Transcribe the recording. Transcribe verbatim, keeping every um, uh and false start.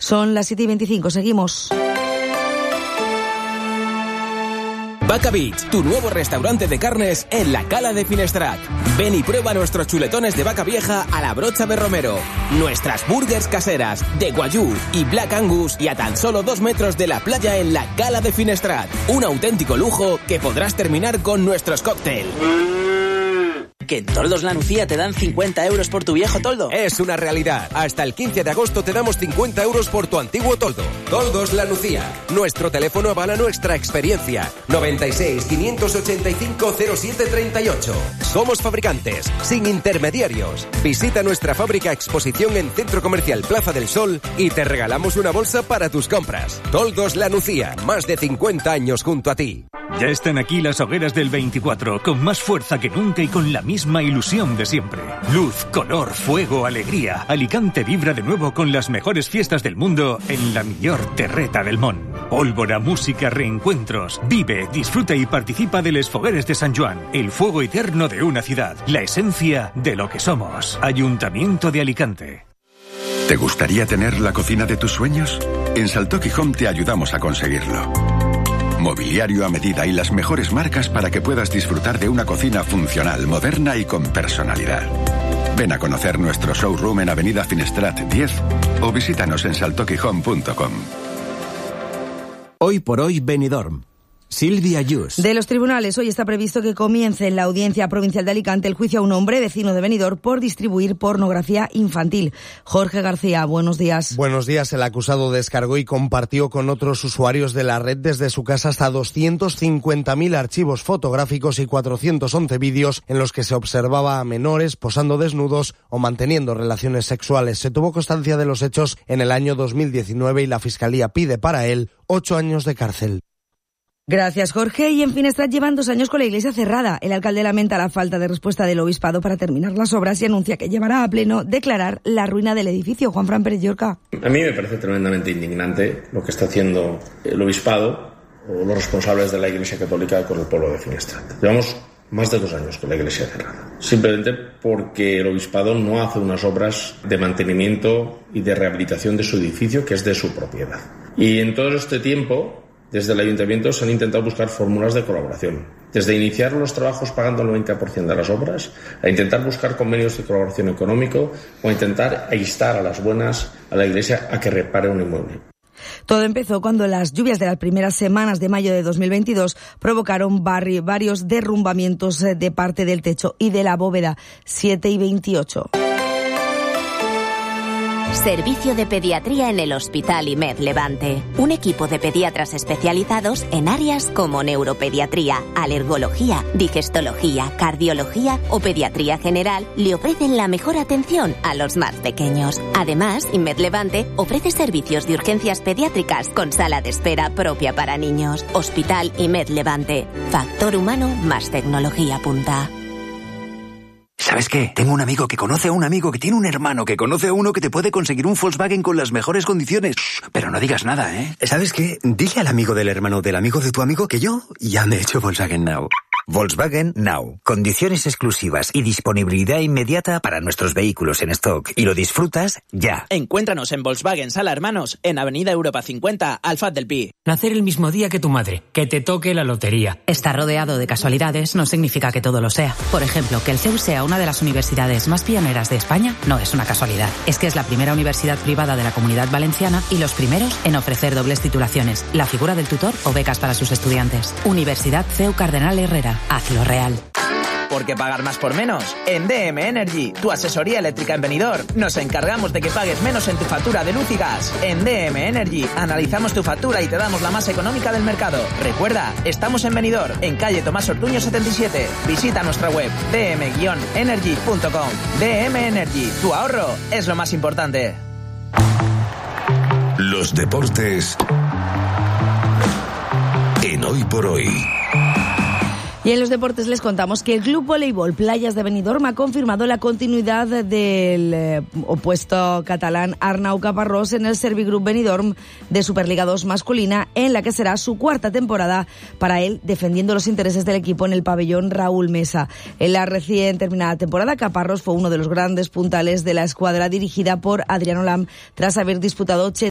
Son las siete y veinticinco, seguimos. Vaca Beach, tu nuevo restaurante de carnes en la Cala de Finestrat. Ven y prueba nuestros chuletones de vaca vieja a la brocha de romero, nuestras burgers caseras de Guayú y Black Angus y a tan solo dos metros de la playa en la Cala de Finestrat. Un auténtico lujo que podrás terminar con nuestros cócteles. ¿Que en Toldos La Nucía te dan cincuenta euros por tu viejo toldo? Es una realidad. Hasta el quince de agosto te damos cincuenta euros por tu antiguo toldo. Toldos La Nucía. Nuestro teléfono avala nuestra experiencia. noventa y seis, quinientos ochenta y cinco, cero siete treinta y ocho. Somos fabricantes, sin intermediarios. Visita nuestra fábrica exposición en Centro Comercial Plaza del Sol y te regalamos una bolsa para tus compras. Toldos La Nucía. Más de cincuenta años junto a ti. Ya están aquí las hogueras del veinticuatro, con más fuerza que nunca y con la misma ilusión de siempre. Luz, color, fuego, alegría. Alicante vibra de nuevo con las mejores fiestas del mundo en la millor terreta del Món. Pólvora, música, reencuentros. Vive, disfruta y participa de Les Fogueres de San Joan, el fuego eterno de una ciudad, la esencia de lo que somos. Ayuntamiento de Alicante. ¿Te gustaría tener la cocina de tus sueños? En Saltoki Home te ayudamos a conseguirlo. Mobiliario a medida y las mejores marcas para que puedas disfrutar de una cocina funcional, moderna y con personalidad. Ven a conocer nuestro showroom en Avenida Finestrat diez o visítanos en saltoki home punto com. Hoy por hoy Benidorm. Silvia Yus. De los tribunales, hoy está previsto que comience en la Audiencia Provincial de Alicante el juicio a un hombre vecino de Benidorm por distribuir pornografía infantil. Jorge García, buenos días. Buenos días. El acusado descargó y compartió con otros usuarios de la red desde su casa hasta doscientos cincuenta mil archivos fotográficos y cuatrocientos once vídeos en los que se observaba a menores posando desnudos o manteniendo relaciones sexuales. Se tuvo constancia de los hechos en el año dos mil diecinueve y la Fiscalía pide para él ocho años de cárcel. Gracias, Jorge. Y en Finestrat llevan dos años con la iglesia cerrada. El alcalde lamenta la falta de respuesta del obispado para terminar las obras y anuncia que llevará a pleno declarar la ruina del edificio. Juanfran Pérez Llorca. A mí me parece tremendamente indignante lo que está haciendo el obispado o los responsables de la iglesia católica con el pueblo de Finestrat. Llevamos más de dos años con la iglesia cerrada. Simplemente porque el obispado no hace unas obras de mantenimiento y de rehabilitación de su edificio, que es de su propiedad. Y en todo este tiempo, desde el ayuntamiento se han intentado buscar fórmulas de colaboración. Desde iniciar los trabajos pagando el noventa por ciento de las obras, a intentar buscar convenios de colaboración económico o a intentar instar a las buenas a la iglesia a que repare un inmueble. Todo empezó cuando las lluvias de las primeras semanas de mayo de dos mil veintidós provocaron barri- varios derrumbamientos de parte del techo y de la bóveda. siete y veintiocho. Servicio de pediatría en el Hospital IMED Levante. Un equipo de pediatras especializados en áreas como neuropediatría, alergología, digestología, cardiología o pediatría general le ofrecen la mejor atención a los más pequeños. Además, IMED Levante ofrece servicios de urgencias pediátricas con sala de espera propia para niños. Hospital IMED Levante. Factor humano más tecnología punta. ¿Sabes qué? Tengo un amigo que conoce a un amigo que tiene un hermano que conoce a uno que te puede conseguir un Volkswagen con las mejores condiciones. Pero no digas nada, ¿eh? ¿Sabes qué? Dile al amigo del hermano del amigo de tu amigo que yo ya me he hecho Volkswagen Now. Volkswagen Now. Condiciones exclusivas y disponibilidad inmediata para nuestros vehículos en stock. Y lo disfrutas ya. Encuéntranos en Volkswagen Sala Hermanos, en Avenida Europa cincuenta, Alfaz del Pi. Nacer el mismo día que tu madre. Que te toque la lotería. Estar rodeado de casualidades no significa que todo lo sea. Por ejemplo, que el C E U sea una de las universidades más pioneras de España no es una casualidad. Es que es la primera universidad privada de la Comunidad Valenciana y los primeros en ofrecer dobles titulaciones, la figura del tutor o becas para sus estudiantes. Universidad C E U Cardenal Herrera. Hazlo real. ¿Por qué pagar más por menos? En D M Energy, tu asesoría eléctrica en Benidorm, nos encargamos de que pagues menos en tu factura de luz y gas. En D M Energy, analizamos tu factura y te damos la más económica del mercado. Recuerda, estamos en Benidorm, en calle Tomás Ortuño setenta y siete. Visita nuestra web d m energy punto com. D M Energy, tu ahorro es lo más importante. Los deportes en Hoy por Hoy. Y en los deportes les contamos que el Club Voleibol Playas de Benidorm ha confirmado la continuidad del eh, opuesto catalán Arnau Caparrós en el Servigroup Benidorm de Superliga dos masculina, en la que será su cuarta temporada para él, defendiendo los intereses del equipo en el pabellón Raúl Mesa. En la recién terminada temporada, Caparrós fue uno de los grandes puntales de la escuadra dirigida por Adriano Lam, tras haber disputado